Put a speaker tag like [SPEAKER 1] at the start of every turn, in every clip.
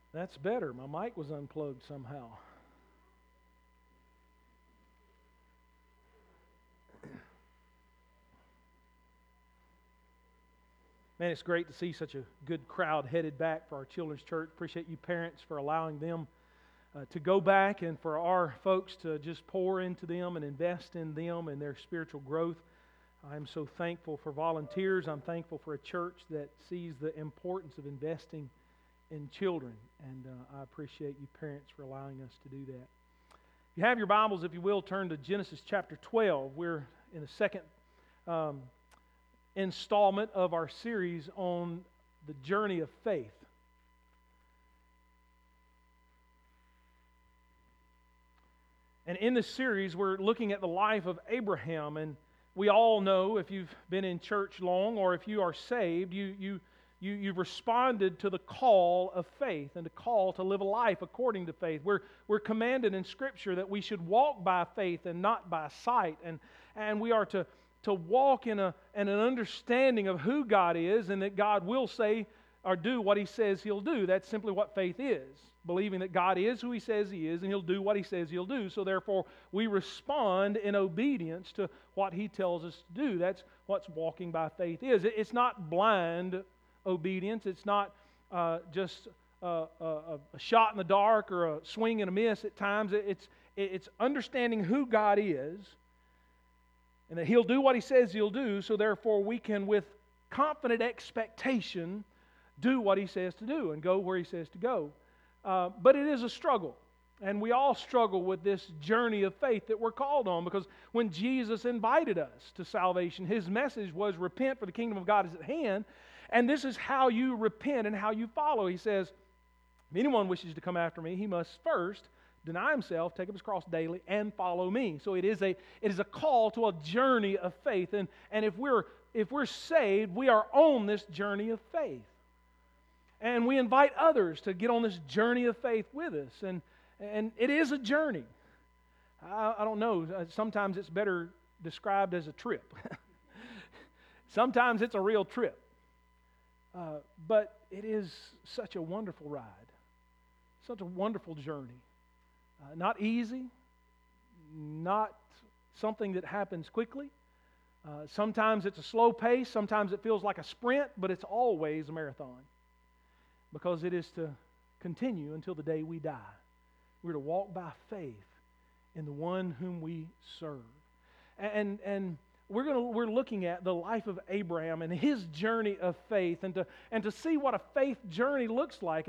[SPEAKER 1] That's better. My mic was unplugged somehow. Man, it's great to see such a good crowd headed back for our children's church. Appreciate you parents for allowing them to go back, and for our folks to just pour into them and invest in them and their spiritual growth. I'm so thankful for volunteers. I'm thankful for a church that sees the importance of investing in children, and I appreciate you parents for allowing us to do that. If you have your Bibles, if you will, turn to Genesis chapter 12. We're in the second installment of our series on the journey of faith. And in this series, we're looking at the life of Abraham. And we all know, if you've been in church long or if you are saved, you've responded to the call of faith and the call to live a life according to faith. We're commanded in Scripture that we should walk by faith and not by sight. And we are to walk in an understanding of who God is, and that God will say or do what He says He'll do. That's simply what faith is. Believing that God is who He says He is, and He'll do what He says He'll do. So therefore, we respond in obedience to what He tells us to do. That's what walking by faith is. It's not blind obedience. It's not just a shot in the dark or a swing and a miss at times. It's understanding who God is, and that He'll do what He says He'll do. So therefore, we can, with confident expectation, do what He says to do and go where He says to go. But it is a struggle. And we all struggle with this journey of faith that we're called on, because when Jesus invited us to salvation, His message was, repent, for the kingdom of God is at hand. And this is how you repent and how you follow. He says, if anyone wishes to come after me, he must first deny himself, take up his cross daily, and follow me. So it is a call to a journey of faith. And if we're saved, we are on this journey of faith. And we invite others to get on this journey of faith with us. And it is a journey. I don't know. Sometimes it's better described as a trip. Sometimes it's a real trip. But it is such a wonderful ride. Such a wonderful journey. Not easy. Not something that happens quickly. Sometimes it's a slow pace. Sometimes it feels like a sprint. But it's always a marathon. Because it is to continue until the day we die. We're to walk by faith in the one whom we serve. And we're looking at the life of Abraham and his journey of faith, and to see what a faith journey looks like.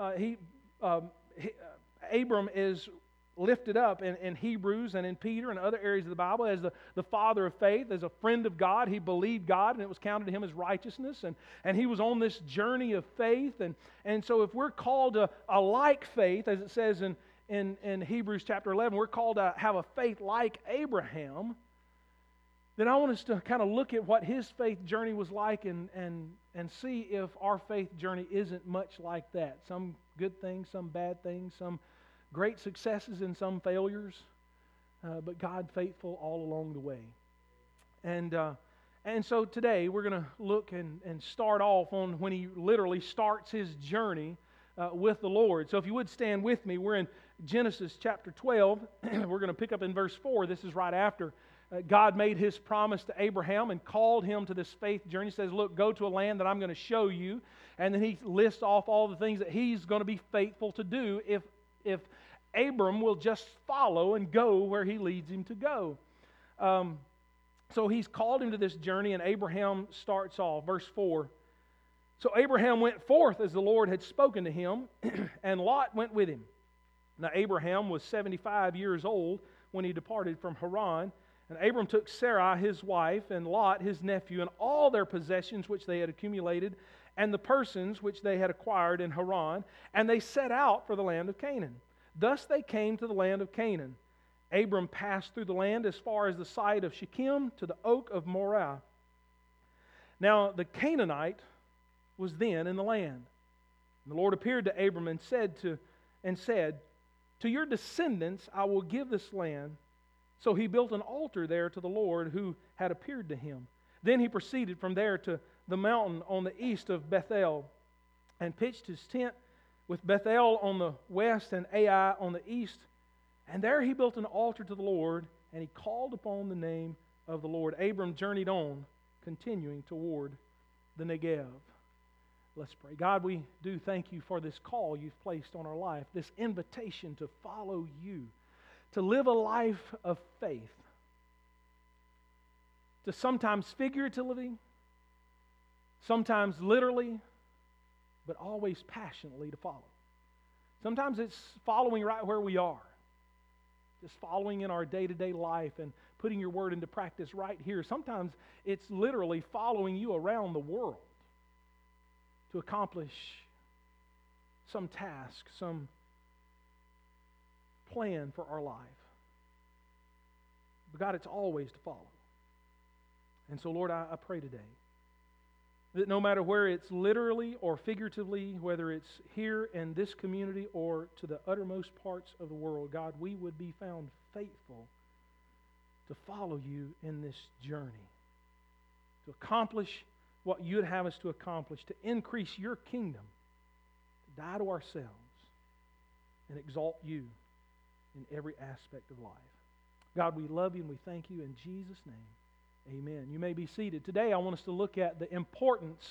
[SPEAKER 1] Abram is lifted up in Hebrews and in Peter and other areas of the Bible as the father of faith, as a friend of God. He believed God, and it was counted to him as righteousness, and he was on this journey of faith. And so if we're called to a like faith, as it says in Hebrews chapter 11, we're called to have a faith like Abraham, then I want us to kind of look at what his faith journey was like and see if our faith journey isn't much like that. Some good things, some bad things, some great successes and some failures, but God faithful all along the way. And so today we're going to look and start off on when he literally starts his journey with the Lord. So if you would stand with me, we're in Genesis chapter 12. We're going to pick up in verse 4. This is right after God made His promise to Abraham and called him to this faith journey. He says, look, go to a land that I'm going to show you. And then He lists off all the things that he's going to be faithful to do if Abram will just follow and go where He leads him to go. So He's called him to this journey, and Abraham starts off. Verse 4. So Abraham went forth as the Lord had spoken to him, and Lot went with him. Now Abraham was 75 years old when he departed from Haran. And Abram took Sarai his wife, and Lot his nephew, and all their possessions which they had accumulated, and the persons which they had acquired in Haran, and they set out for the land of Canaan. Thus they came to the land of Canaan. Abram passed through the land as far as the site of Shechem to the oak of Moreh. Now the Canaanite was then in the land. And the Lord appeared to Abram and said, to your descendants I will give this land. So he built an altar there to the Lord who had appeared to him. Then he proceeded from there to the mountain on the east of Bethel, and pitched his tent with Bethel on the west and Ai on the east. And there he built an altar to the Lord, and he called upon the name of the Lord. Abram journeyed on, continuing toward the Negev. Let's pray. God, we do thank you for this call you've placed on our life, this invitation to follow you, to live a life of faith, to sometimes figuratively, sometimes literally, but always passionately to follow. Sometimes it's following right where we are, just following in our day-to-day life and putting your word into practice right here. Sometimes it's literally following you around the world to accomplish some task, some plan for our life. But God, it's always to follow. And so, Lord, I pray today that no matter where it's literally or figuratively, whether it's here in this community or to the uttermost parts of the world, God, we would be found faithful to follow you in this journey, to accomplish what you'd have us to accomplish, to increase your kingdom, to die to ourselves, and exalt you in every aspect of life. God, we love you and we thank you in Jesus' name. Amen. You may be seated. Today I want us to look at the importance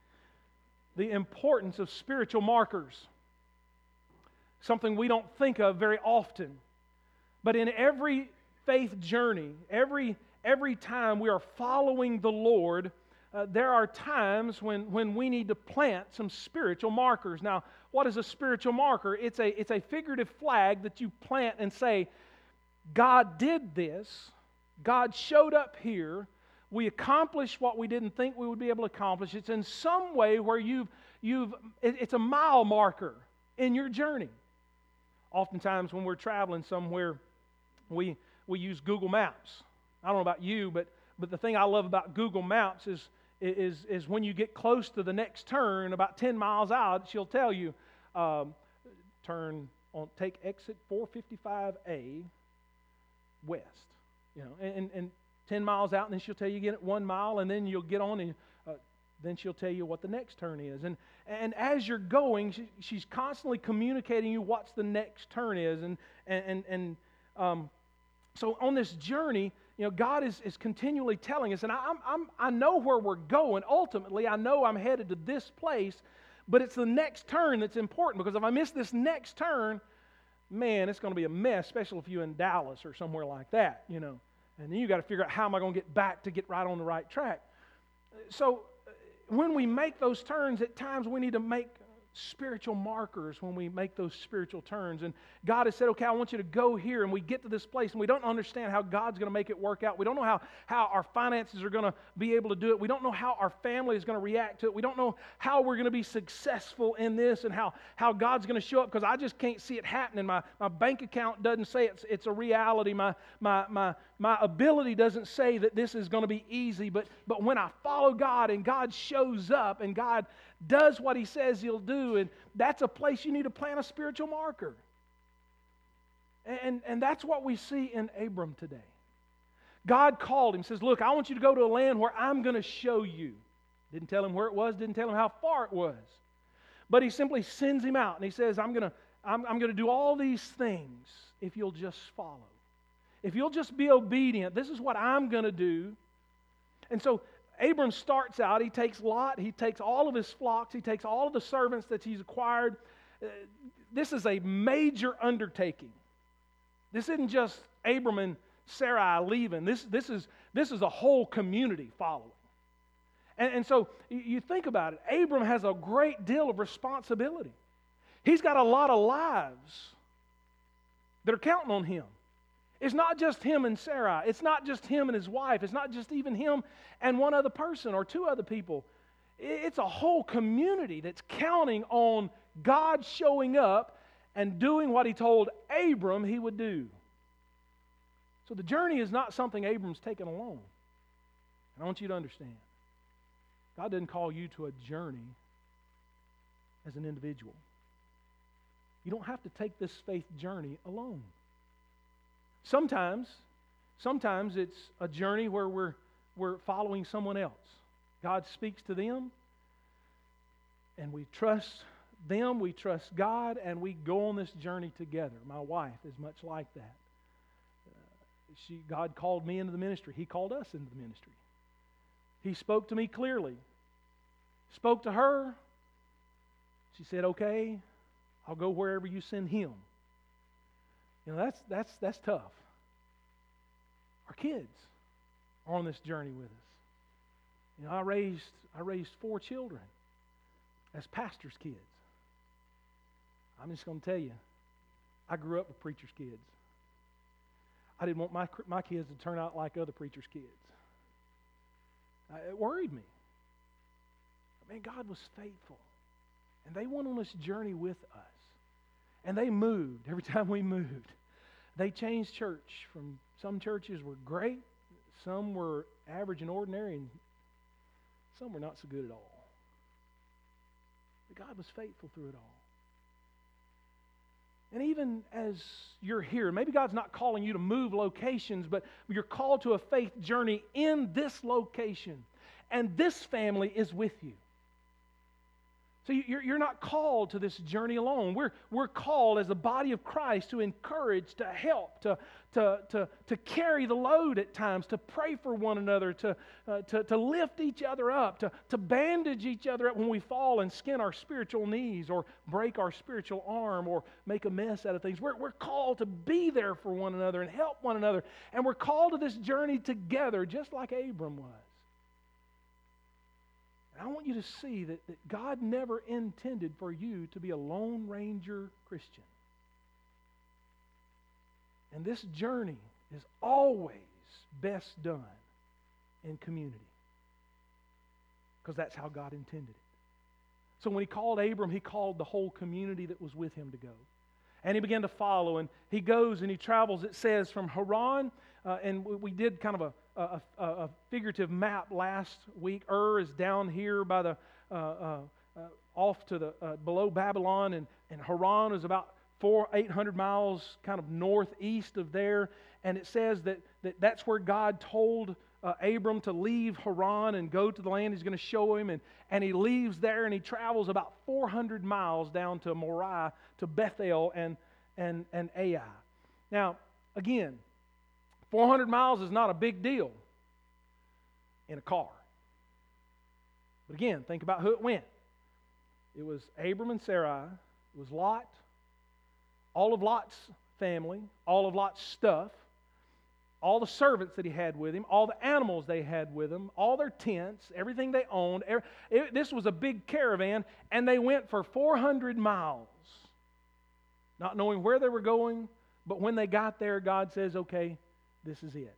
[SPEAKER 1] of spiritual markers. Something we don't think of very often. But in every faith journey, every time we are following the Lord, there are times when we need to plant some spiritual markers. Now, what is a spiritual marker? It's a figurative flag that you plant and say, God did this. God showed up here. We accomplished what we didn't think we would be able to accomplish. It's in some way where it's a mile marker in your journey. Oftentimes when we're traveling somewhere, we use Google Maps. I don't know about you, but the thing I love about Google Maps is when you get close to the next turn, about 10 miles out, she'll tell you, take exit 455A west. You know, and 10 miles out, and then she'll tell you again at 1 mile, and then you'll get on, and then she'll tell you what the next turn is. And as you're going, she's constantly communicating you what's the next turn is. So on this journey, you know, God is continually telling us, and I know where we're going. Ultimately, I know I'm headed to this place, but it's the next turn that's important, because if I miss this next turn, man, it's going to be a mess, especially if you're in Dallas or somewhere like that, you know. And then you got to figure out how am I going to get back to get right on the right track. So when we make those turns, at times we need to make spiritual markers when we make those spiritual turns. And God has said, okay, I want you to go here, and we get to this place, and we don't understand how God's going to make it work out. We don't know how our finances are going to be able to do it. We don't know how our family is going to react to it. We don't know how we're going to be successful in this and how God's going to show up, because I just can't see it happening. My bank account doesn't say it's a reality. My ability doesn't say that this is going to be easy. But when I follow God and God shows up and God does what He says He'll do, and that's a place you need to plant a spiritual marker. And that's what we see in Abram today. God called him, says, look, I want you to go to a land where I'm going to show you. Didn't tell him where it was, didn't tell him how far it was. But He simply sends him out, and He says, I'm going to do all these things if you'll just follow. If you'll just be obedient, this is what I'm going to do. And so Abram starts out, he takes Lot, he takes all of his flocks, he takes all of the servants that he's acquired. This is a major undertaking. This isn't just Abram and Sarai leaving. This is a whole community following. And so you think about it. Abram has a great deal of responsibility. He's got a lot of lives that are counting on him. It's not just him and Sarai. It's not just him and his wife. It's not just even him and one other person or two other people. It's a whole community that's counting on God showing up and doing what He told Abram He would do. So the journey is not something Abram's taken alone. And I want you to understand, God didn't call you to a journey as an individual. You don't have to take this faith journey alone. Sometimes it's a journey where we're following someone else. God speaks to them, and we trust them, we trust God, and we go on this journey together. My wife is much like that. God called me into the ministry. He called us into the ministry. He spoke to me clearly. Spoke to her. She said, "Okay, I'll go wherever you send him." You know, that's tough. Our kids are on this journey with us. You know, I raised 4 children as pastors' kids. I'm just going to tell you, I grew up with preachers' kids. I didn't want my kids to turn out like other preachers' kids. It worried me. But man, God was faithful. And they went on this journey with us. And they moved every time we moved. They changed church. From some churches were great, some were average and ordinary, and some were not so good at all. But God was faithful through it all. And even as you're here, maybe God's not calling you to move locations, but you're called to a faith journey in this location. And this family is with you. So you're not called to this journey alone. We're called as the body of Christ to encourage, to help, to carry the load at times, to pray for one another, to lift each other up, to bandage each other up when we fall and skin our spiritual knees or break our spiritual arm or make a mess out of things. We're called to be there for one another and help one another. And we're called to this journey together, just like Abram was. I want you to see that God never intended for you to be a Lone Ranger Christian. And this journey is always best done in community. Because that's how God intended it. So when He called Abram, He called the whole community that was with him to go. And he began to follow, and he goes and he travels, it says, from Haran, and we did kind of a figurative map last week. Is down here by the off to the below Babylon, and Haran is about 800 miles kind of northeast of there. And it says that's where God told Abram to leave Haran and go to the land He's going to show him. And he leaves there and he travels about 400 miles down to Moriah, to Bethel and Ai. Now, again, 400 miles is not a big deal in a car. But again, think about who it went. It was Abram and Sarai. It was Lot. All of Lot's family. All of Lot's stuff. All the servants that he had with him. All the animals they had with them. All their tents. Everything they owned. This was a big caravan. And they went for 400 miles. Not knowing where they were going. But when they got there, God says, okay, this is it.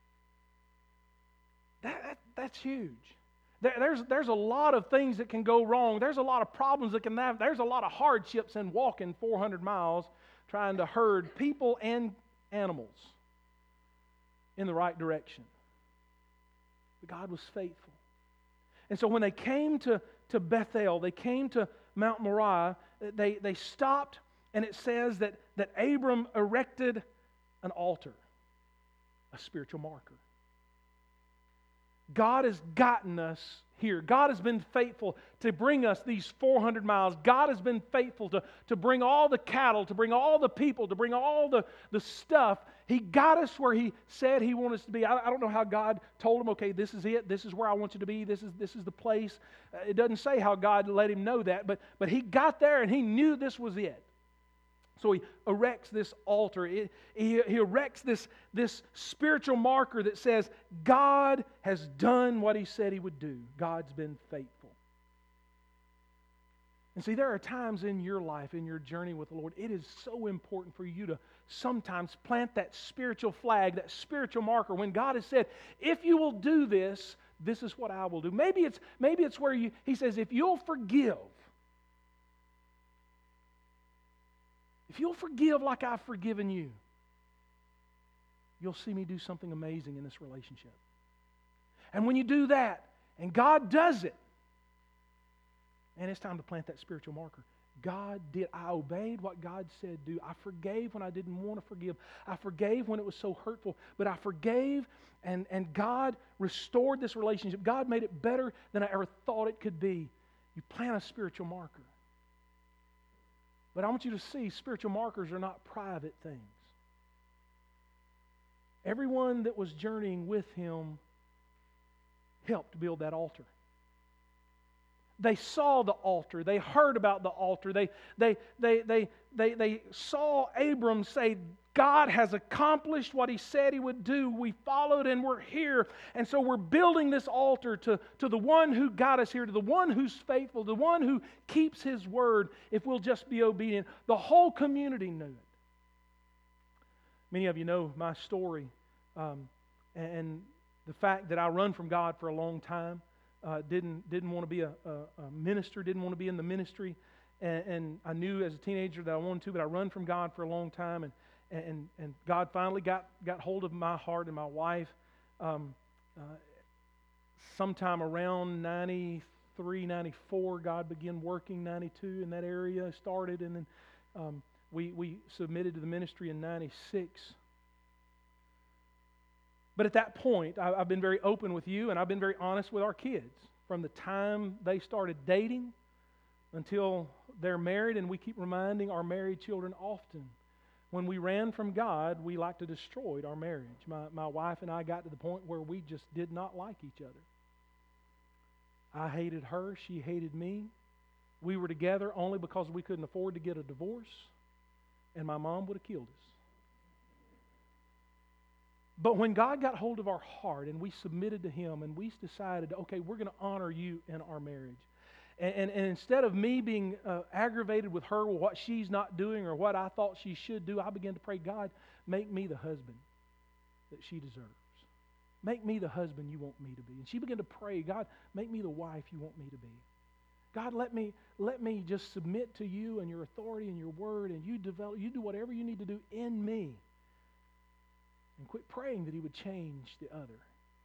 [SPEAKER 1] That's huge. There's a lot of things that can go wrong. There's a lot of problems that can happen. There's a lot of hardships in walking 400 miles trying to herd people and animals in the right direction. But God was faithful. And so when they came to Bethel, they came to Mount Moriah, they stopped, and it says that Abram erected an altar, a spiritual marker. God has gotten us here. God has been faithful to bring us these 400 miles. God has been faithful to bring all the cattle, to bring all the people, to bring all the stuff. He got us where He said He wanted us to be. I don't know how God told him, okay, this is it. This is where I want you to be. This is the place. It doesn't say how God let him know that, but he got there and he knew this was it. So he erects this altar. He erects this spiritual marker that says, God has done what He said He would do. God's been faithful. And see, there are times in your life, in your journey with the Lord, it is so important for you to sometimes plant that spiritual flag, that spiritual marker. When God has said, if you will do this, this is what I will do. Maybe it's where He says, if you'll forgive, if you'll forgive like I've forgiven you, you'll see me do something amazing in this relationship. And when you do that, and God does it, and it's time to plant that spiritual marker. God did. I obeyed what God said do. I forgave when I didn't want to forgive. I forgave when it was so hurtful. But I forgave, and God restored this relationship. God made it better than I ever thought it could be. You plant a spiritual marker. But I want you to see spiritual markers are not private things. Everyone that was journeying with him helped build that altar. They saw the altar. They heard about the altar. They saw Abram say, God has accomplished what He said He would do. We followed and we're here. And so we're building this altar to the one who got us here, to the one who's faithful, the one who keeps His word, if we'll just be obedient. The whole community knew it. Many of you know my story and the fact that I run from God for a long time. Didn't want to be a minister, didn't want to be in the ministry. And I knew as a teenager that I wanted to, but I run from God for a long time. And God finally got hold of my heart and my wife sometime around 93, 94. God began working. 92 in that area started, and then we submitted to the ministry in 96. But at that point, I've been very open with you, and I've been very honest with our kids. From the time they started dating until they're married, and we keep reminding our married children often, when we ran from God, we like to destroy our marriage. My wife and I got to the point where we just did not like each other. I hated her, she hated me. We were together only because we couldn't afford to get a divorce, and my mom would have killed us. But when God got hold of our heart and we submitted to Him and we decided, okay, we're going to honor you in our marriage. And instead of me being aggravated with her with what she's not doing or what I thought she should do, I began to pray, God, make me the husband that she deserves. Make me the husband you want me to be. And she began to pray, God, make me the wife you want me to be. God, let me just submit to you and your authority and your word, and you do whatever you need to do in me. And quit praying that He would change the other.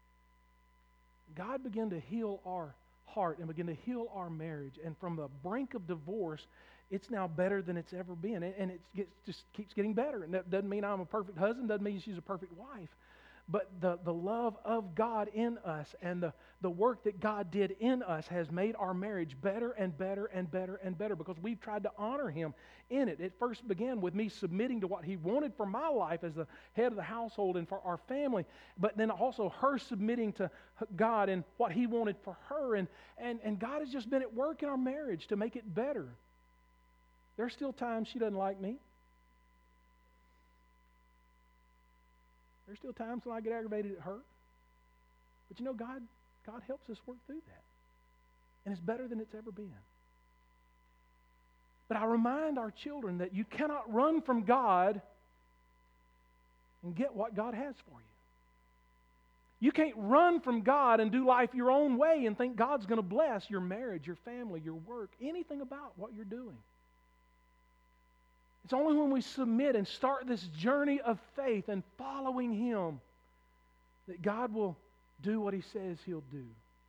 [SPEAKER 1] God began to heal our heart and began to heal our marriage. And from the brink of divorce, it's now better than it's ever been. And it just keeps getting better. And that doesn't mean I'm a perfect husband, doesn't mean she's a perfect wife. But the love of God in us and the work that God did in us has made our marriage better and better and better and better because we've tried to honor Him in it. It first began with me submitting to what He wanted for my life as the head of the household and for our family, but then also her submitting to God and what He wanted for her. And God has just been at work in our marriage to make it better. There's still times she doesn't like me. There's still times when I get aggravated at her. But you know, God helps us work through that. And it's better than it's ever been. But I remind our children that you cannot run from God and get what God has for you. You can't run from God and do life your own way and think God's going to bless your marriage, your family, your work, anything about what you're doing. It's only when we submit and start this journey of faith and following Him that God will do what He says He'll do.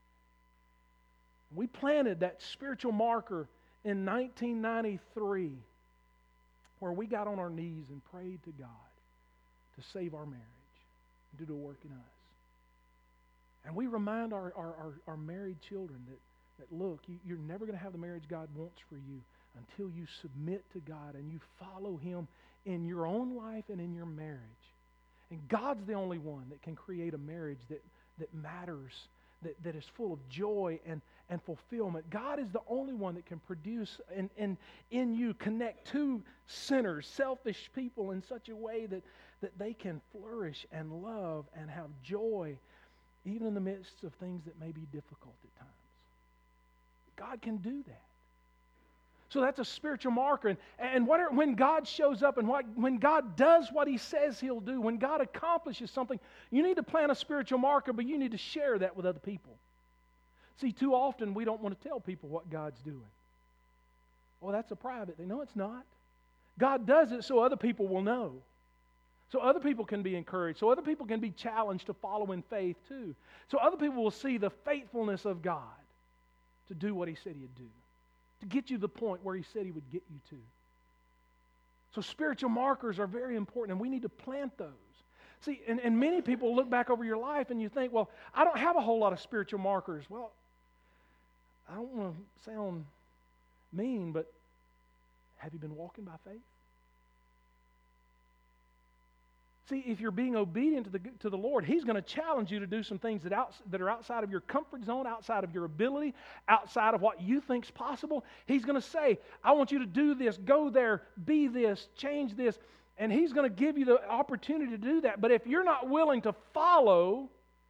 [SPEAKER 1] We planted that spiritual marker in 1993 where we got on our knees and prayed to God to save our marriage and do the work in us. And we remind our married children that look, you're never going to have the marriage God wants for you until you submit to God and you follow Him in your own life and in your marriage. And God's the only one that can create a marriage that matters, that is full of joy and fulfillment. God is the only one that can produce and in you connect two sinners, selfish people in such a way that they can flourish and love and have joy even in the midst of things that may be difficult at times. God can do that. So that's a spiritual marker. And when God shows up and when God does what He says He'll do, when God accomplishes something, you need to plant a spiritual marker, but you need to share that with other people. See, too often we don't want to tell people what God's doing. Well, that's a private thing. No, it's not. God does it so other people will know. So other people can be encouraged. So other people can be challenged to follow in faith too. So other people will see the faithfulness of God to do what He said He'd do, to get you to the point where He said He would get you to. So spiritual markers are very important, and we need to plant those. See, and many people look back over your life and you think, well, I don't have a whole lot of spiritual markers. Well, I don't want to sound mean, but Have you been walking by faith? See, if you're being obedient to the Lord, He's going to challenge you to do some things that are outside of your comfort zone, outside of your ability, outside of what you think's possible. He's going to say, I want you to do this, go there, be this, change this. And He's going to give you the opportunity to do that. But if you're not willing to follow,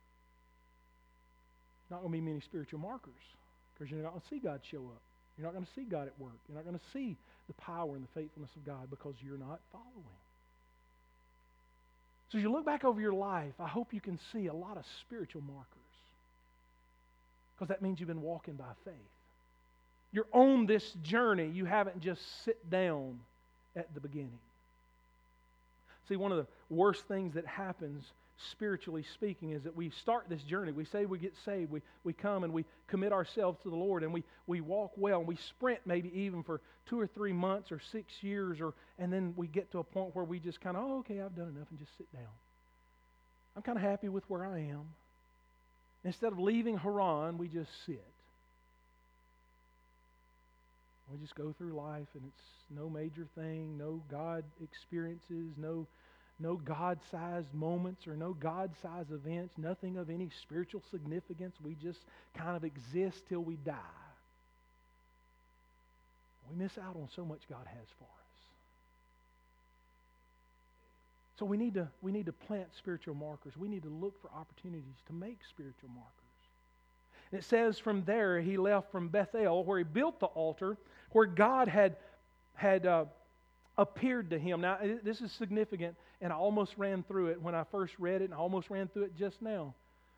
[SPEAKER 1] not going to be many spiritual markers, because you're not going to see God show up. You're not going to see God at work. You're not going to see the power and the faithfulness of God because you're not following. So as you look back over your life, I hope you can see a lot of spiritual markers, because that means you've been walking by faith. You're on this journey. You haven't just sit down at the beginning. See, one of the worst things that happens, spiritually speaking, is that we start this journey. We say we get saved. We come and we commit ourselves to the Lord, and we walk well, and we sprint maybe even for 2 or 3 months or 6 years, and then we get to a point where we just kind of, okay, I've done enough, and just sit down. I'm kind of happy with where I am. Instead of leaving Haran, we just sit. We just go through life, and it's no major thing, no God experiences, no God-sized moments or no God-sized events, nothing of any spiritual significance. We just kind of exist till we die. We miss out on so much God has for us. So we need to plant spiritual markers. We need to look for opportunities to make spiritual markers. And it says from there he left from Bethel, where he built the altar, where God had appeared to him. Now, this is significant, and I almost ran through it when I first read it, and I almost ran through it just now.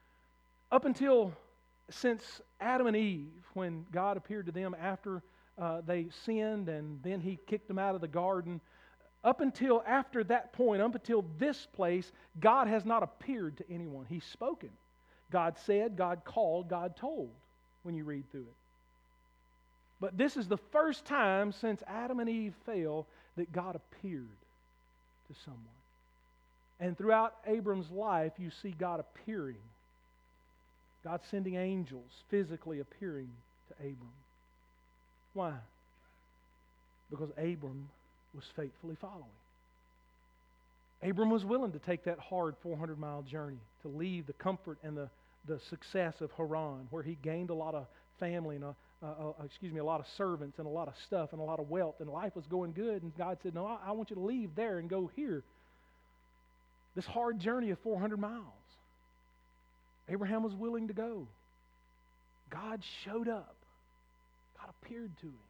[SPEAKER 1] Since Adam and Eve, when God appeared to them after they sinned, and then He kicked them out of the garden, up until after that point, up until this place, God has not appeared to anyone. He's spoken. God said, God called, God told, when you read through it. But this is the first time since Adam and Eve fell that God appeared to someone. And throughout Abram's life, you see God appearing. God sending angels physically appearing to Abram. Why? Because Abram was faithfully following. Abram was willing to take that hard 400-mile journey, to leave the comfort and the success of Haran, where he gained a lot of family and a lot of servants and a lot of stuff and a lot of wealth, and life was going good. And God said, no, I want you to leave there and go here. This hard journey of 400 miles. Abraham was willing to go. God showed up. God appeared to him.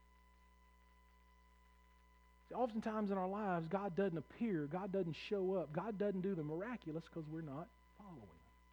[SPEAKER 1] See, oftentimes in our lives, God doesn't appear. God doesn't show up. God doesn't do the miraculous because we're not following.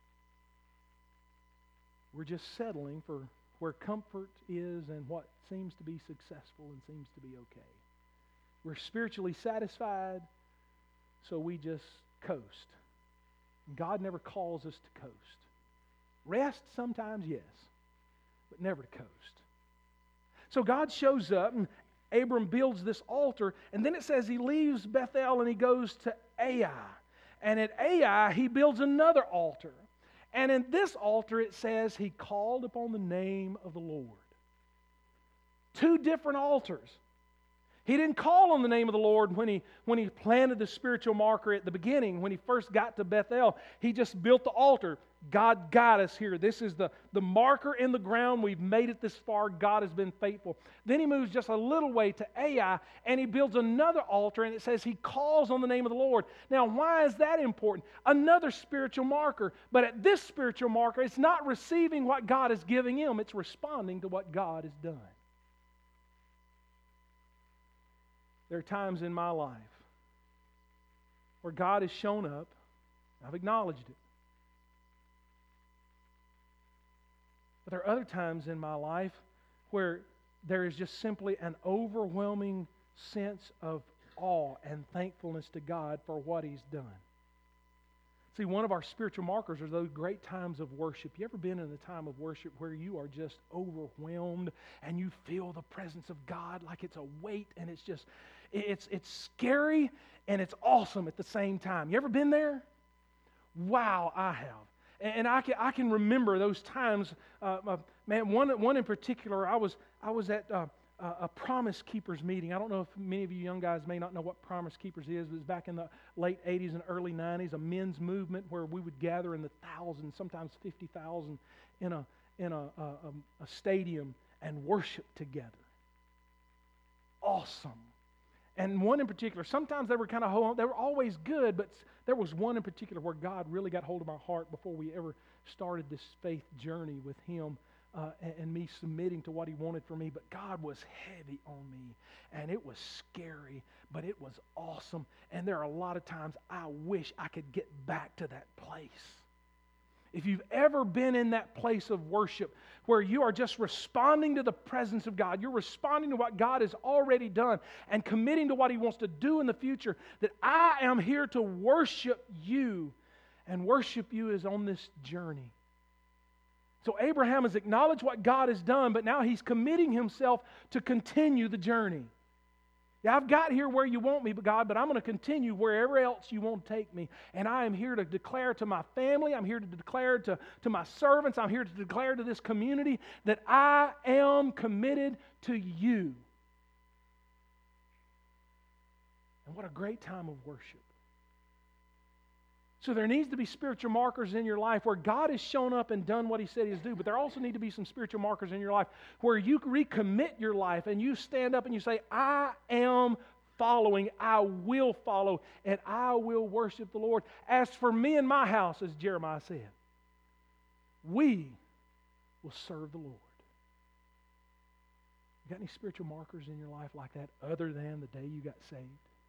[SPEAKER 1] We're just settling for where comfort is and what seems to be successful and seems to be okay. We're spiritually satisfied, so we just coast. God never calls us to coast. Rest sometimes, yes, but never to coast. So God shows up, and Abram builds this altar, and then it says he leaves Bethel and he goes to Ai. And at Ai, he builds another altar. And in this altar, it says he called upon the name of the Lord. 2 different altars. He didn't call on the name of the Lord when he planted the spiritual marker at the beginning. When he first got to Bethel, he just built the altar. God got us here. This is the marker in the ground. We've made it this far. God has been faithful. Then he moves just a little way to Ai, and he builds another altar, and it says he calls on the name of the Lord. Now, why is that important? Another spiritual marker. But at this spiritual marker, it's not receiving what God is giving him. It's responding to what God has done. There are times in my life where God has shown up. I've acknowledged it. But there are other times in my life where there is just simply an overwhelming sense of awe and thankfulness to God for what He's done. See, one of our spiritual markers are those great times of worship. You ever been in a time of worship where you are just overwhelmed and you feel the presence of God like it's a weight, and it's just, it's scary and it's awesome at the same time? You ever been there? Wow, I have. And I can remember those times. Man, one in particular, I was at a Promise Keepers meeting. I don't know if many of you young guys may not know what Promise Keepers is, but it was back in the late 80s and early 90s, a men's movement where we would gather in the thousands, sometimes 50,000 in a stadium and worship together. Awesome. And one in particular, sometimes they were they were always good, but there was one in particular where God really got hold of my heart before we ever started this faith journey with Him. And me submitting to what He wanted for me, but God was heavy on me, and it was scary, but it was awesome. And there are a lot of times I wish I could get back to that place. If you've ever been in that place of worship where you are just responding to the presence of God, you're responding to what God has already done and committing to what He wants to do in the future, that I am here to worship You, and worship You is on this journey. So Abraham has acknowledged what God has done, but now he's committing himself to continue the journey. Yeah, I've got here where You want me, God, but I'm going to continue wherever else You want to take me. And I am here to declare to my family, I'm here to declare to my servants, I'm here to declare to this community that I am committed to You. And what a great time of worship. So there needs to be spiritual markers in your life where God has shown up and done what He said He would do, but there also need to be some spiritual markers in your life where you recommit your life and you stand up and you say, I am following, I will follow, and I will worship the Lord. As for me and my house, as Jeremiah said, we will serve the Lord. You got any spiritual markers in your life like that other than the day you got saved?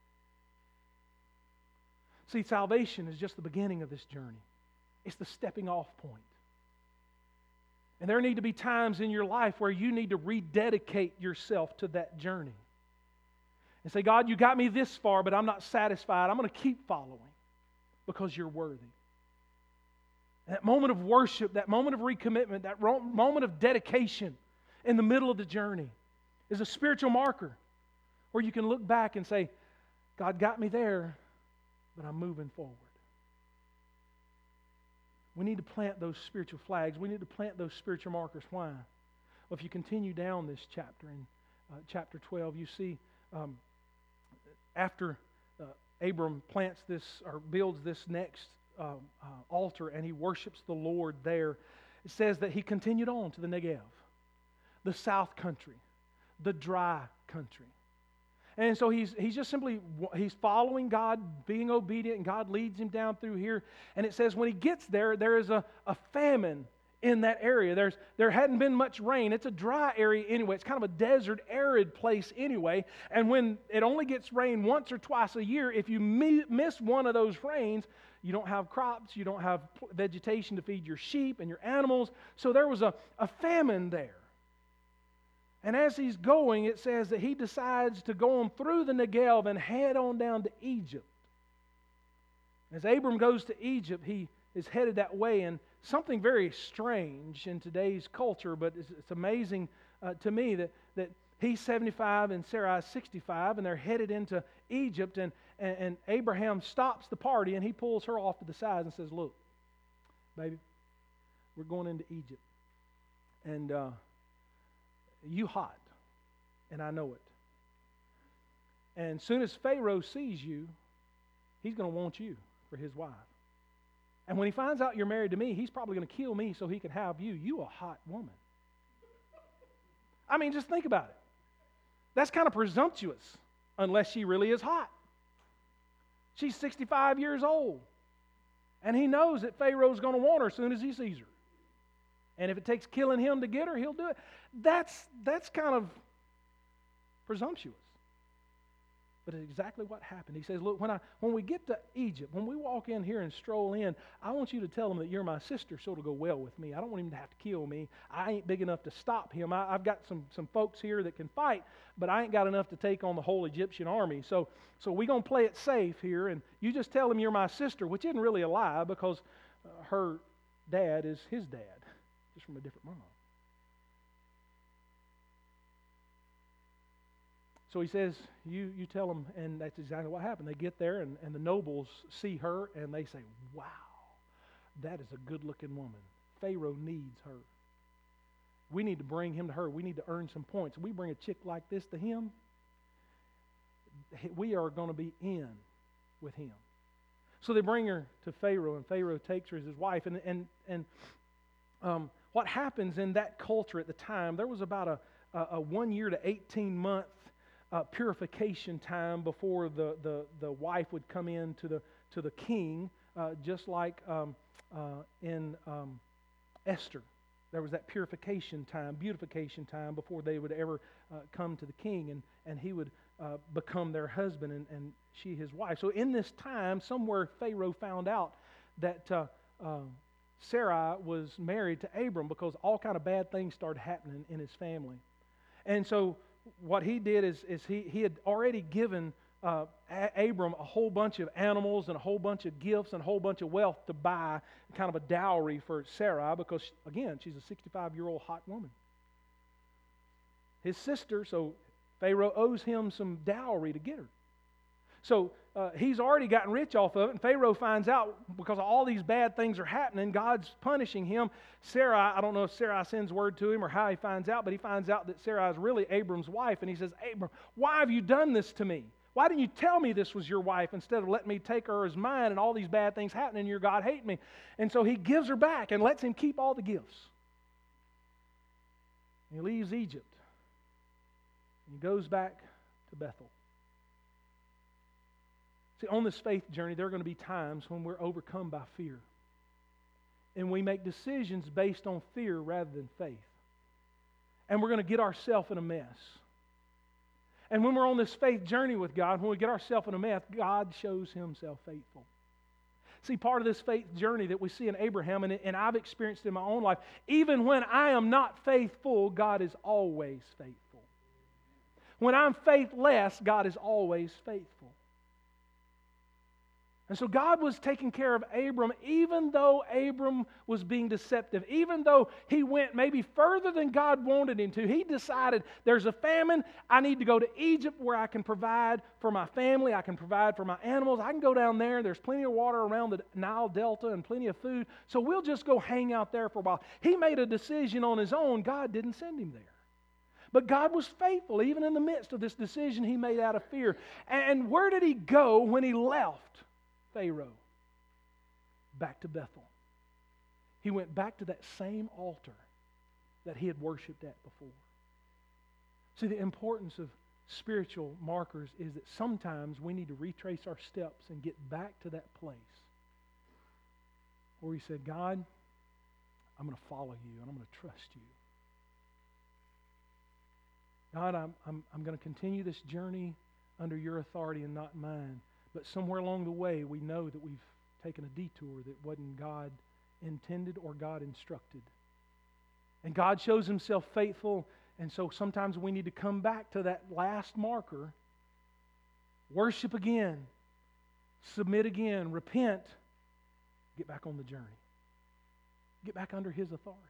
[SPEAKER 1] See, salvation is just the beginning of this journey. It's the stepping off point. And there need to be times in your life where you need to rededicate yourself to that journey. And say, God, You got me this far, but I'm not satisfied. I'm going to keep following because You're worthy. And that moment of worship, that moment of recommitment, that moment of dedication in the middle of the journey is a spiritual marker where you can look back and say, God got me there, but I'm moving forward. We need to plant those spiritual flags. We need to plant those spiritual markers. Why? Well, if you continue down this chapter, in chapter 12, you see after Abram plants this or builds this next altar and he worships the Lord there, it says that he continued on to the Negev, the south country, the dry country. And so he's just simply, he's following God, being obedient, and God leads him down through here. And it says when he gets there, there is a famine in that area. There hadn't been much rain. It's a dry area anyway. It's kind of a desert, arid place anyway. And when it only gets rain once or twice a year, if you miss one of those rains, you don't have crops, you don't have vegetation to feed your sheep and your animals. So there was a famine there. And as he's going, it says that he decides to go on through the Negev and head on down to Egypt. As Abram goes to Egypt, he is headed that way, and something very strange in today's culture, but it's amazing to me that he's 75 and Sarai is 65, and they're headed into Egypt, and Abraham stops the party, and he pulls her off to the side and says, look, baby, we're going into Egypt. And you hot, and I know it. And as soon as Pharaoh sees you, he's going to want you for his wife. And when he finds out you're married to me, he's probably going to kill me so he can have you. You a hot woman. I mean, just think about it. That's kind of presumptuous, unless she really is hot. She's 65 years old. And he knows that Pharaoh's going to want her as soon as he sees her. And if it takes killing him to get her, he'll do it. That's kind of presumptuous. But it's exactly what happened. He says, look, when we get to Egypt, when we walk in here and stroll in, I want you to tell him that you're my sister, so it'll go well with me. I don't want him to have to kill me. I ain't big enough to stop him. I've got some folks here that can fight, but I ain't got enough to take on the whole Egyptian army. So we're going to play it safe here, and you just tell him you're my sister, which isn't really a lie because her dad is his dad, just from a different mom. So he says, you tell them, and that's exactly what happened. They get there, and the nobles see her, and they say, wow, that is a good-looking woman. Pharaoh needs her. We need to bring him to her. We need to earn some points. We bring a chick like this to him, we are going to be in with him. So they bring her to Pharaoh, and Pharaoh takes her as his wife. And what happens in that culture at the time, there was about a 1 year to 18-month purification time before the wife would come in to the king, just like in Esther. There was that purification time, beautification time before they would ever come to the king, and he would become their husband and she his wife. So in this time, somewhere Pharaoh found out that Sarai was married to Abram, because all kind of bad things started happening in his family. And so what he did is he had already given Abram a whole bunch of animals and a whole bunch of gifts and a whole bunch of wealth to buy kind of a dowry for Sarai, because, again, she's a 65-year-old hot woman. His sister, so Pharaoh owes him some dowry to get her. So he's already gotten rich off of it, and Pharaoh finds out because all these bad things are happening, God's punishing him. Sarai, I don't know if Sarai sends word to him or how he finds out, but he finds out that Sarai is really Abram's wife, and he says, Abram, why have you done this to me? Why didn't you tell me this was your wife instead of letting me take her as mine and all these bad things happening and your God hate me? And so he gives her back and lets him keep all the gifts. And he leaves Egypt. And he goes back to Bethel. See, on this faith journey, there are going to be times when we're overcome by fear. And we make decisions based on fear rather than faith. And we're going to get ourselves in a mess. And when we're on this faith journey with God, when we get ourselves in a mess, God shows himself faithful. See, part of this faith journey that we see in Abraham, and I've experienced in my own life, even when I am not faithful, God is always faithful. When I'm faithless, God is always faithful. And so God was taking care of Abram, even though Abram was being deceptive, even though he went maybe further than God wanted him to. He decided, there's a famine, I need to go to Egypt where I can provide for my family, I can provide for my animals, I can go down there, there's plenty of water around the Nile Delta and plenty of food, so we'll just go hang out there for a while. He made a decision on his own. God didn't send him there. But God was faithful, even in the midst of this decision he made out of fear. And where did he go when he left Pharaoh? Back to Bethel. He went back to that same altar that he had worshipped at before. See, the importance of spiritual markers is that sometimes we need to retrace our steps and get back to that place where we said, God, I'm going to follow you and I'm going to trust you. God, I'm going to continue this journey under your authority and not mine. But somewhere along the way, we know that we've taken a detour that wasn't God intended or God instructed. And God shows himself faithful, and so sometimes we need to come back to that last marker, worship again, submit again, repent, get back on the journey. Get back under his authority.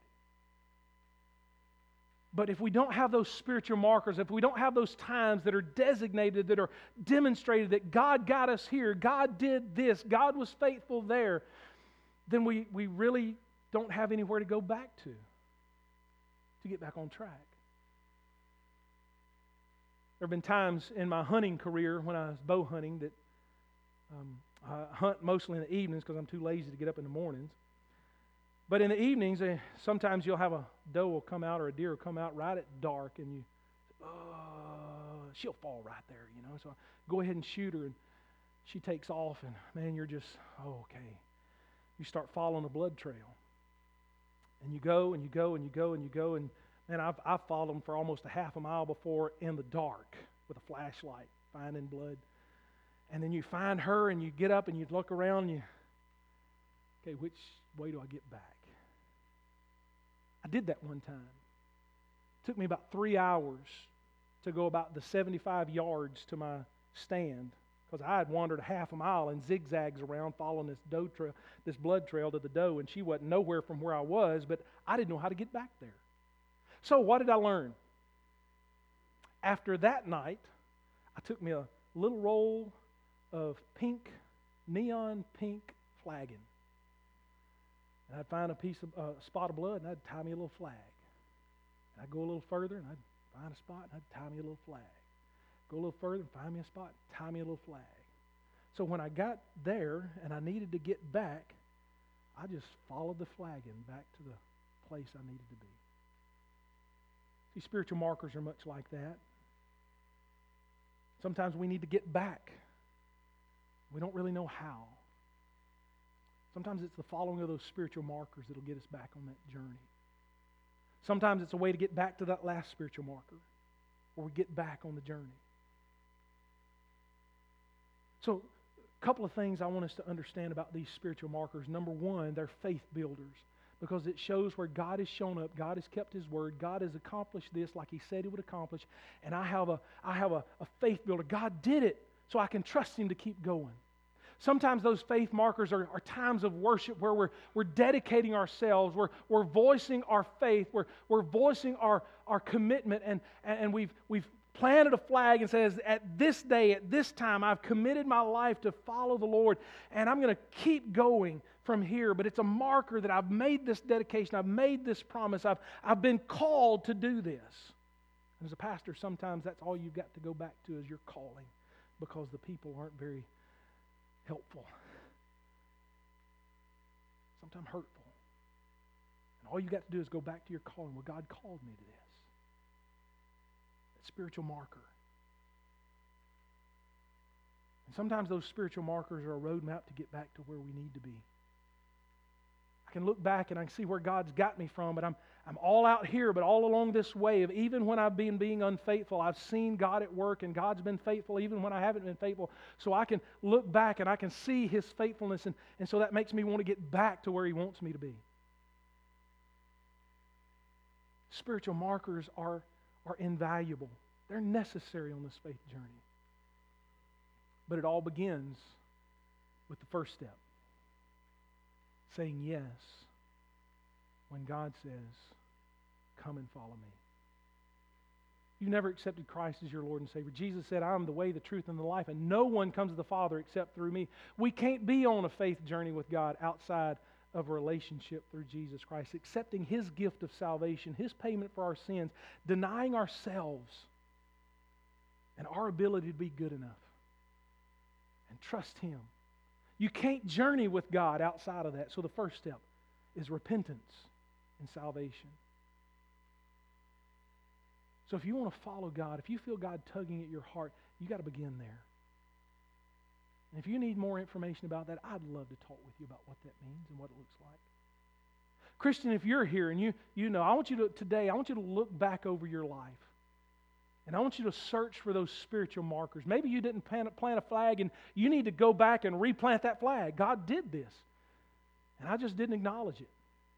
[SPEAKER 1] But if we don't have those spiritual markers, if we don't have those times that are designated, that are demonstrated that God got us here, God did this, God was faithful there, then we really don't have anywhere to go back to get back on track. There have been times in my hunting career when I was bow hunting that I hunt mostly in the evenings because I'm too lazy to get up in the mornings. But in the evenings, sometimes you'll have a doe will come out or a deer will come out right at dark, and she'll fall right there, you know. So I go ahead and shoot her, and she takes off, and man, you're just, okay. You start following a blood trail. And you go, and you go, and you go, and you go, and man, I've followed them for almost a half a mile before in the dark with a flashlight, finding blood. And then you find her, and you get up, and you look around, and okay, which way do I get back? I did that one time. It took me about 3 hours to go about the 75 yards to my stand because I had wandered a half a mile in zigzags around following this doe trail, this blood trail to the doe, and she wasn't nowhere from where I was, but I didn't know how to get back there. So what did I learn? After that night, I took me a little roll of neon pink flagging. And I'd find a spot of blood, and I'd tie me a little flag. And I'd go a little further and I'd find a spot and I'd tie me a little flag. Go a little further and find me a spot, tie me a little flag. So when I got there and I needed to get back, I just followed the flagging back to the place I needed to be. See, spiritual markers are much like that. Sometimes we need to get back. We don't really know how. Sometimes it's the following of those spiritual markers that will get us back on that journey. Sometimes it's a way to get back to that last spiritual marker, where we get back on the journey. So, a couple of things I want us to understand about these spiritual markers. Number one, they're faith builders, because it shows where God has shown up, God has kept His word, God has accomplished this like He said He would accomplish, and I have a faith builder. God did it, so I can trust Him to keep going. Sometimes those faith markers are times of worship where we're dedicating ourselves, we're voicing our faith, we're voicing our commitment, and we've planted a flag and says, at this day, at this time, I've committed my life to follow the Lord, and I'm going to keep going from here. But it's a marker that I've made this dedication, I've made this promise, I've been called to do this. And as a pastor, sometimes that's all you've got to go back to is your calling, because the people aren't very helpful, sometimes hurtful. And all you got to do is go back to your calling. Well, God called me to this. That spiritual marker. And sometimes those spiritual markers are a roadmap to get back to where we need to be. I can look back and I can see where God's got me from, but I'm all out here, but all along this way of even when I've been being unfaithful, I've seen God at work, and God's been faithful even when I haven't been faithful. So I can look back and I can see His faithfulness, and so that makes me want to get back to where He wants me to be. Spiritual markers are invaluable. They're necessary on this faith journey. But it all begins with the first step. Saying yes when God says, come and follow me. You've never accepted Christ as your Lord and Savior. Jesus said, I am the way, the truth, and the life, and no one comes to the Father except through me. We can't be on a faith journey with God outside of a relationship through Jesus Christ, accepting His gift of salvation, His payment for our sins, denying ourselves and our ability to be good enough, and trust Him. You can't journey with God outside of that. So the first step is repentance and salvation. So if you want to follow God, if you feel God tugging at your heart, you got to begin there. And if you need more information about that, I'd love to talk with you about what that means and what it looks like. Christian, if you're here and you know, I want you to look back over your life. And I want you to search for those spiritual markers. Maybe you didn't plant a flag, and you need to go back and replant that flag. God did this, and I just didn't acknowledge it.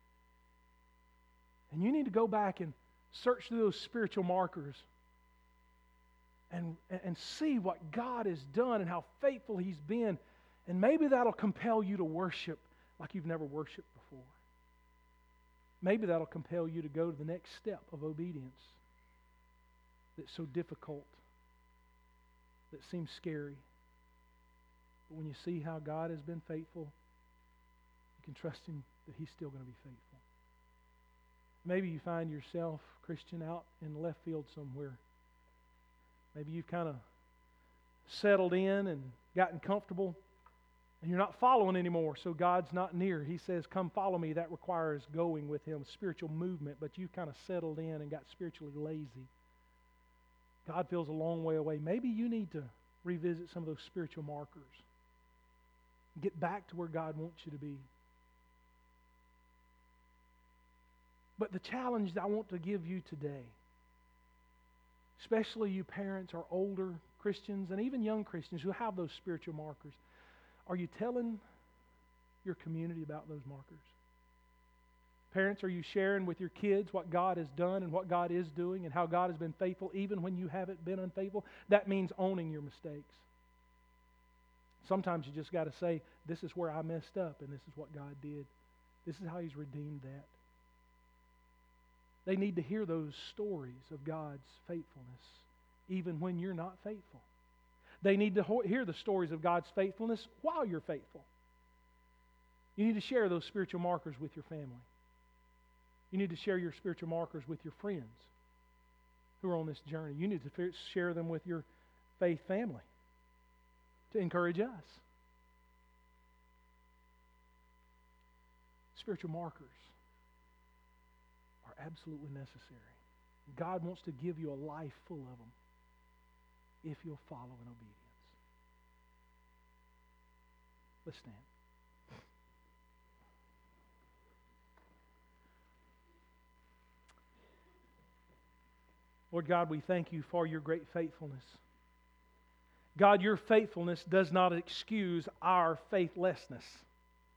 [SPEAKER 1] And you need to go back and search through those spiritual markers and see what God has done and how faithful He's been. And maybe that'll compel you to worship like you've never worshiped before. Maybe that'll compel you to go to the next step of obedience that's so difficult, that seems scary. But when you see how God has been faithful, you can trust Him that He's still going to be faithful. Maybe you find yourself, Christian, out in left field somewhere. Maybe you've kind of settled in and gotten comfortable, and you're not following anymore, so God's not near. He says, come follow me. That requires going with Him, spiritual movement, but you've kind of settled in and got spiritually lazy. God feels a long way away. Maybe you need to revisit some of those spiritual markers. Get back to where God wants you to be. But the challenge that I want to give you today, especially you parents or older Christians and even young Christians who have those spiritual markers, are you telling your community about those markers? Parents, are you sharing with your kids what God has done and what God is doing and how God has been faithful even when you haven't been unfaithful? That means owning your mistakes. Sometimes you just got to say, this is where I messed up and this is what God did. This is how He's redeemed that. They need to hear those stories of God's faithfulness even when you're not faithful. They need to hear the stories of God's faithfulness while you're faithful. You need to share those spiritual markers with your family. You need to share your spiritual markers with your friends who are on this journey. You need to share them with your faith family to encourage us. Spiritual markers are absolutely necessary. God wants to give you a life full of them if you'll follow in obedience. Let's stand. Lord God, we thank you for your great faithfulness. God, your faithfulness does not excuse our faithlessness.